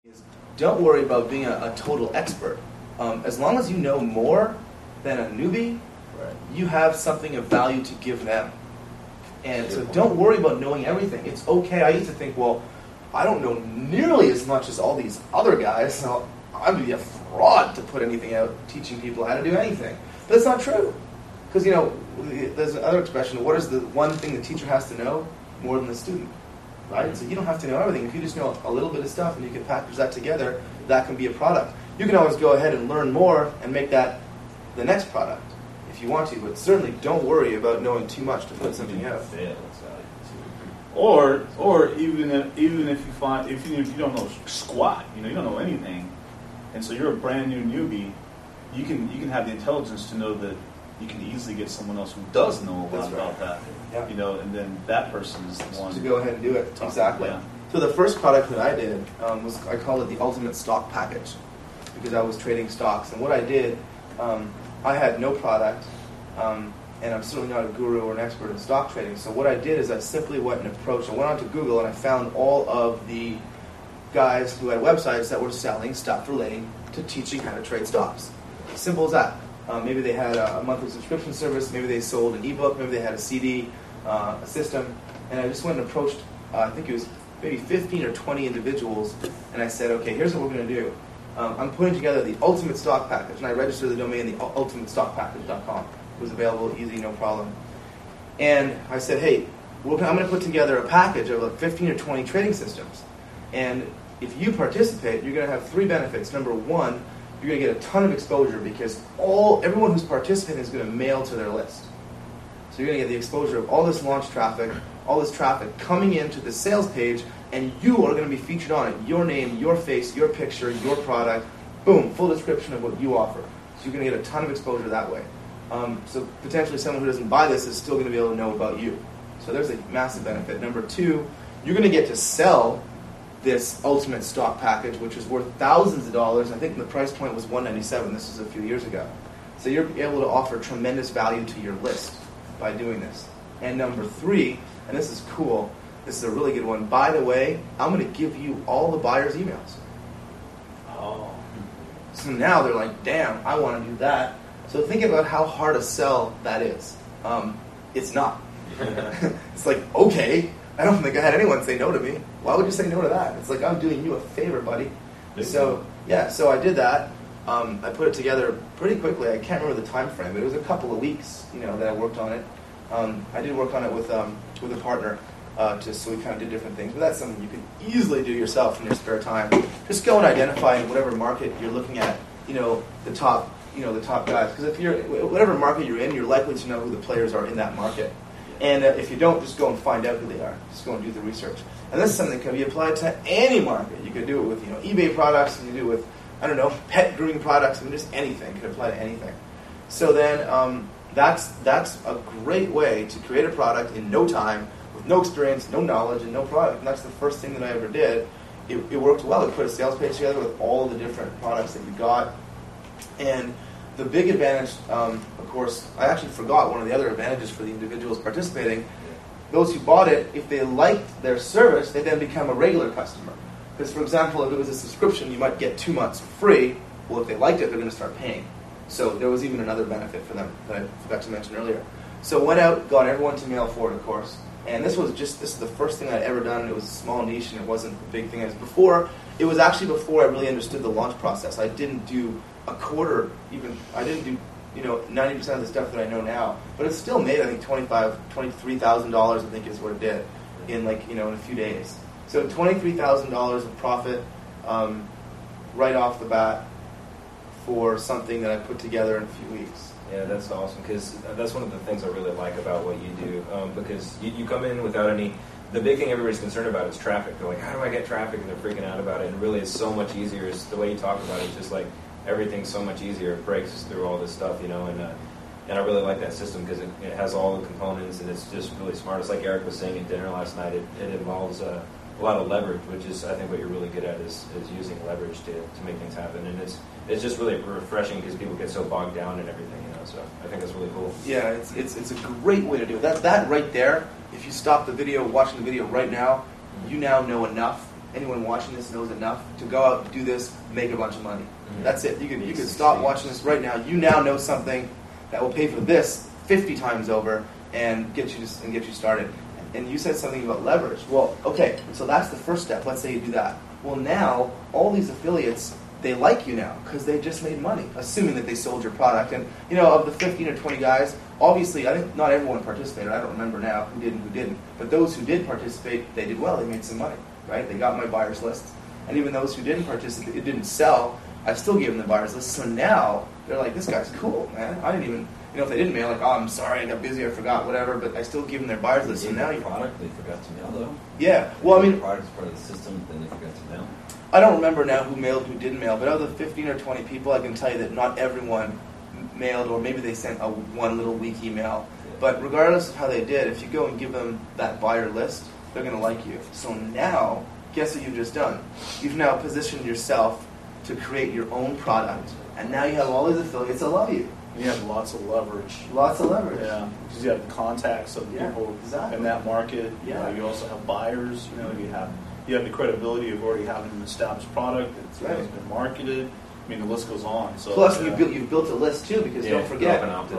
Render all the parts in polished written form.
is don't worry about being a total expert. As long as you know more than a newbie, Right. you have something of value to give them. And so don't worry about knowing everything. It's okay. I used to think, well, I don't know nearly as much as all these other guys, so I'd be a fraud to put anything out teaching people how to do anything. But that's not true. Because, there's another expression, what is the one thing the teacher has to know more than the student? Right? So you don't have to know everything. If you just know a little bit of stuff and you can package that together, that can be a product. You can always go ahead and learn more and make that the next product if you want to, but certainly don't worry about knowing too much to put something out. Or even if you don't know squat, you don't know anything, and so you're a brand new newbie, you can have the intelligence to know that you can easily get someone else who does know a lot about that. Yeah. And then that person is the one To go ahead and do it. Exactly. Yeah. So the first product that I did was, I called it the Ultimate Stock Package, because I was trading stocks. And what I did, I had no product, and I'm certainly not a guru or an expert in stock trading. So what I did is I simply went and approached. I went onto Google and I found all of the guys who had websites that were selling stuff relating to teaching how to trade stocks. Simple as that. Maybe they had a monthly subscription service, maybe they sold an ebook, maybe they had a CD, a system, and I just went and approached, I think it was maybe 15 or 20 individuals, and I said, okay, here's what we're going to do. I'm putting together the Ultimate Stock Package, and I registered the domain, the ultimatestockpackage.com. It was available, easy, no problem. And I said, hey, I'm going to put together a package of like 15 or 20 trading systems, and if you participate, you're going to have 3 benefits. Number 1, you're going to get a ton of exposure because everyone who's participating is going to mail to their list. So you're going to get the exposure of all this launch traffic, all this traffic coming into the sales page, and you are going to be featured on it. Your name, your face, your picture, your product, boom, full description of what you offer. So you're going to get a ton of exposure that way. So potentially someone who doesn't buy this is still going to be able to know about you. So there's a massive benefit. Number 2, you're going to get to sell this Ultimate Stock Package, which is worth thousands of dollars. I think the price point was $197. This was a few years ago. So you're able to offer tremendous value to your list by doing this. And number 3, and this is cool, this is a really good one. By the way, I'm going to give you all the buyers' emails. Oh. So now they're like, damn, I want to do that. So think about how hard a sell that is. It's not. It's like, okay, I don't think I had anyone say no to me. Why would you say no to that? It's like, I'm doing you a favor, buddy. So I did that. I put it together pretty quickly. I can't remember the time frame, but it was a couple of weeks, that I worked on it. I did work on it with a partner, so we kind of did different things. But that's something you can easily do yourself in your spare time. Just go and identify in whatever market you're looking at, the top guys. Because if you're whatever market you're in, you're likely to know who the players are in that market. And if you don't, just go and find out who they are. Just go and do the research. And this is something that can be applied to any market. You could do it with eBay products, and you do it with, pet grooming products, and just anything. It could apply to anything. So then that's a great way to create a product in no time, with no experience, no knowledge, and no product. And that's the first thing that I ever did. It worked well. It put a sales page together with all the different products that you got. And the big advantage, of course, I actually forgot one of the other advantages for the individuals participating. Those who bought it, if they liked their service, they then become a regular customer. Because, for example, if it was a subscription, you might get 2 months free. Well, if they liked it, they're going to start paying. So there was even another benefit for them that I forgot to mention earlier. So went out, got everyone to mail forward, of course. And this is the first thing I'd ever done. It was a small niche, and it wasn't the big thing. It was actually before I really understood the launch process. I didn't do a quarter, even. I didn't do 90% of the stuff that I know now. But it still made, I think, $23,000, I think is what it did, in in a few days. So $23,000 of profit right off the bat for something that I put together in a few weeks. Yeah, that's awesome, because that's one of the things I really like about what you do, because you come in without any. The big thing everybody's concerned about is traffic. They're like, how do I get traffic? And they're freaking out about it. And really, it's so much easier. It's the way you talk about it. It's just like everything's so much easier. It breaks through all this stuff, and I really like that system because it has all the components, and it's just really smart. It's like Eric was saying at dinner last night. It involves a lot of leverage, which is, I think, what you're really good at is using leverage to make things happen. And it's just really refreshing because people get so bogged down in everything, So I think that's really cool. Yeah, it's a great way to do it. That right there, if you stop the video, watching the video right now, you now know enough anyone watching this knows enough to go out, do this, make a bunch of money. Mm-hmm. That's it. You can stop watching this right now. You now know something that will pay for this 50 times over and get you started. And you said something about leverage. Well, okay, so that's the first step. Let's say you do that. Well, now all these affiliates, they like you now because they just made money, assuming that they sold your product. And of the 15 or 20 guys, obviously, I think not everyone participated. I don't remember now who did and who didn't. But those who did participate, they did well. They made some money, right? They got my buyers list. And even those who didn't participate, it didn't sell, I still gave them the buyers list. So now they're like, this guy's cool, man. I didn't even, if they didn't mail, like, oh, I'm sorry, I got busy, I forgot, whatever. But I still give them their buyers list. So now you product they forgot to mail though. Yeah, well, I mean, the product is part of the system, then they forgot to mail. I don't remember now who mailed, who didn't mail, but of the 15 or 20 people, I can tell you that not everyone mailed, or maybe they sent one little weak email. But regardless of how they did, if you go and give them that buyer list, they're going to like you. So now, guess what you've just done? You've now positioned yourself to create your own product, and now you have all these affiliates that love you. You have lots of leverage. Lots of leverage. Yeah, because you have the contacts of people exactly. in that market. Yeah. You also have buyers. You have the credibility of already having an established product that's right. been marketed. I mean, the list goes on. So plus, you've built a list too, because don't forget,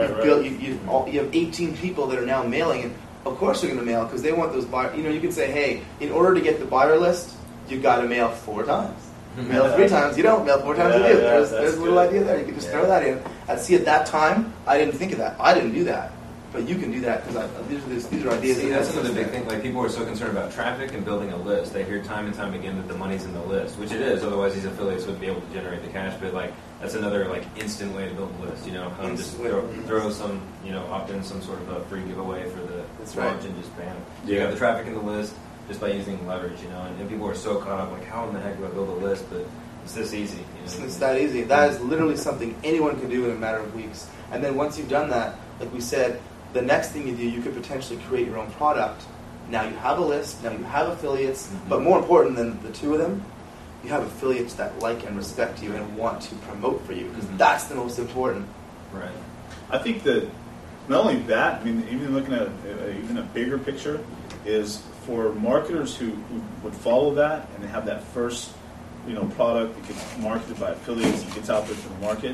you have 18 people that are now mailing, and of course they're going to mail because they want those buyers. You can say, hey, in order to get the buyer list, you got to mail 4 times. Mail 3 times, you don't. Mail 4 times, you do. There's a little idea there. You can just throw that in. And see, at that time, I didn't think of that. I didn't do that. But you can do that because these are ideas. See, that's another big thing. Like, people are so concerned about traffic and building a list. They hear time and time again that the money's in the list, which it is. Otherwise, these affiliates wouldn't be able to generate the cash. But that's another instant way to build a list. Just throw some, opt in some sort of a free giveaway for the launch and just bam. So you got the traffic in the list just by using leverage. And people are so caught up how in the heck do I build a list? But it's this easy. It's that easy. That is literally something anyone can do in a matter of weeks. And then once you've done that, like we said, the next thing you do, you could potentially create your own product. Now you have a list, now you have affiliates, but more important than the two of them, you have affiliates that like and respect you and want to promote for you, because that's the most important. Right. I think that not only that, I mean, even looking at even a bigger picture, is for marketers who would follow that and have that first product that gets marketed by affiliates and gets out there to the market,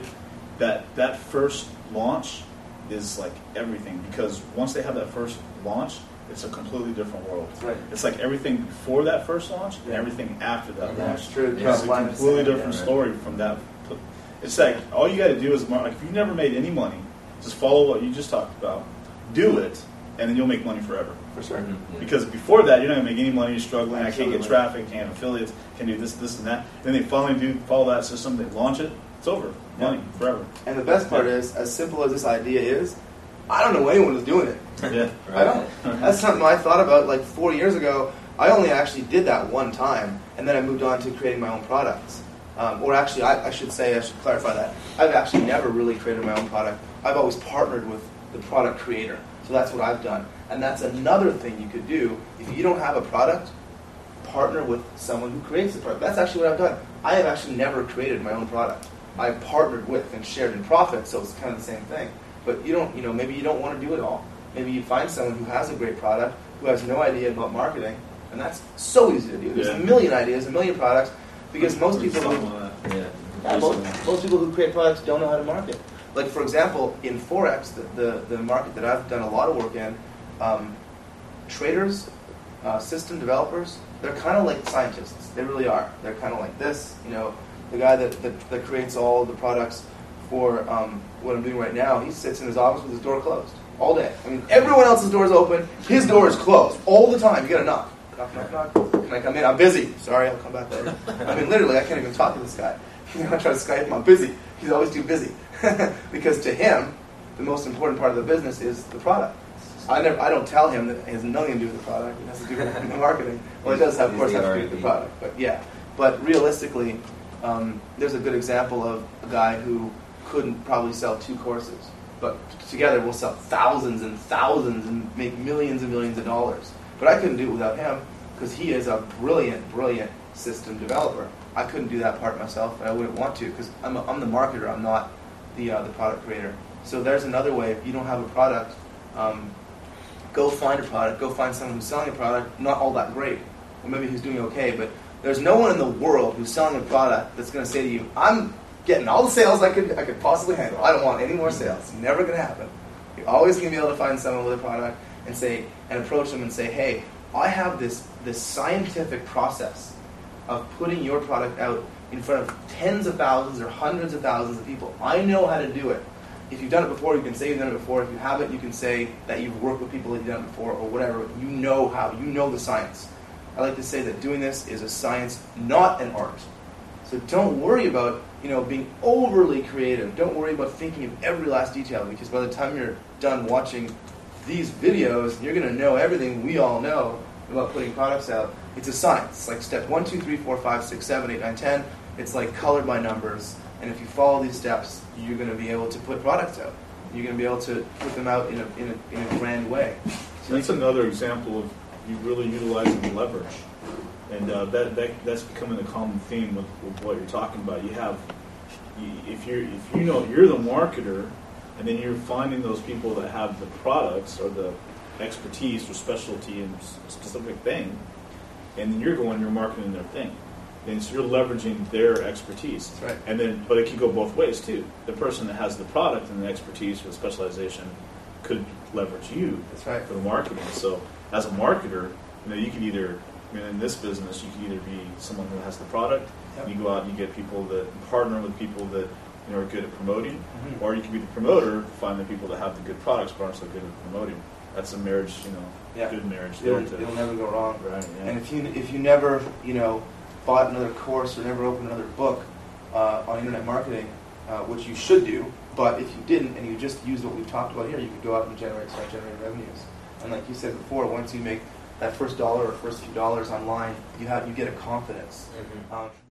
that first launch is like everything, because once they have that first launch, it's a completely different world. Right. It's like everything before that first launch and everything after that launch. That's true. It's a completely different story from that. It's like all you got to do is, if you've never made any money, just follow what you just talked about, do it, and then you'll make money forever. For sure. Mm-hmm. Because before that, you're not going to make any money, you're struggling, I can't get traffic, can't have affiliates, can't do this, and that. Then they finally follow that system, they launch it, it's over. Money, forever. And the best part is, as simple as this idea is, I don't know anyone who's doing it. Yeah, I don't. That's something I thought about 4 years ago. I only actually did that one time, and then I moved on to creating my own products. Or actually, I should clarify that. I've actually never really created my own product. I've always partnered with the product creator. So that's what I've done. And that's another thing you could do. If you don't have a product, partner with someone who creates the product. That's actually what I've done. I have actually never created my own product. I've partnered with and shared in profit, so it's kind of the same thing. But maybe you don't want to do it all. Maybe you find someone who has a great product, who has no idea about marketing, and that's so easy to do. There's a million ideas, a million products, because most people who create products don't know how to market. Like, for example, in Forex, the market that I've done a lot of work in, traders, system developers, they're kind of like scientists. They really are. They're kind of like this. The guy that creates all the products for what I'm doing right now, he sits in his office with his door closed all day. I mean, everyone else's door is open. His door is closed all the time. You got to knock. Knock, knock, knock. Can I come in? I'm busy. Sorry, I'll come back later. I mean, literally, I can't even talk to this guy. I try to Skype him. I'm busy. He's always too busy. Because to him, the most important part of the business is the product. I don't tell him that it has nothing to do with the product. It has to do with the marketing. Well, it does, of course, have to do with the product. But yeah. But realistically, there's a good example of a guy who couldn't probably sell 2 courses, but together we'll sell thousands and thousands and make millions and millions of dollars. But I couldn't do it without him, because he is a brilliant, brilliant system developer. I couldn't do that part myself, and I wouldn't want to, because I'm the marketer. I'm not the product creator. So there's another way. If you don't have a product, go find a product. Go find someone who's selling a product, not all that great, or maybe who's doing okay, but There's no one in the world who's selling a product that's going to say to you, I'm getting all the sales I could possibly handle. I don't want any more sales. Never going to happen. You're always going to be able to find someone with a product and approach them and say, hey, I have this scientific process of putting your product out in front of tens of thousands or hundreds of thousands of people. I know how to do it. If you've done it before, you can say you've done it before. If you haven't, you can say that you've worked with people that you've done it before or whatever. You know how. You know the science. I like to say that doing this is a science, not an art. So don't worry about being overly creative. Don't worry about thinking of every last detail, because by the time you're done watching these videos, you're going to know everything we all know about putting products out. It's a science. It's like step 1, 2, 3, 4, 5, 6, 7, 8, 9, 10. It's like colored by numbers. And if you follow these steps, you're going to be able to put products out. You're going to be able to put them out in a grand way. So that's another example of you really utilizing leverage. And that's becoming a common theme with what you're talking about. If you're the marketer, and then you're finding those people that have the products or the expertise or specialty in a specific thing, and then you're marketing their thing. And so you're leveraging their expertise. That's right. But it can go both ways too. The person that has the product and the expertise or the specialization could leverage you. That's right. For the marketing. So as a marketer, you can either, in this business, you can either be someone who has the product, yep. and you go out and you get people that partner with people that are good at promoting, or you can be the promoter, find the people that have the good products but aren't so good at promoting. That's a marriage, good marriage. It'll never go wrong. Right. Yeah. And if you never, bought another course or never opened another book on internet marketing, which you should do, but if you didn't and you just used what we've talked about here, you could go out and start generating revenues. And like you said before, once you make that first dollar or first few dollars online, you get a confidence.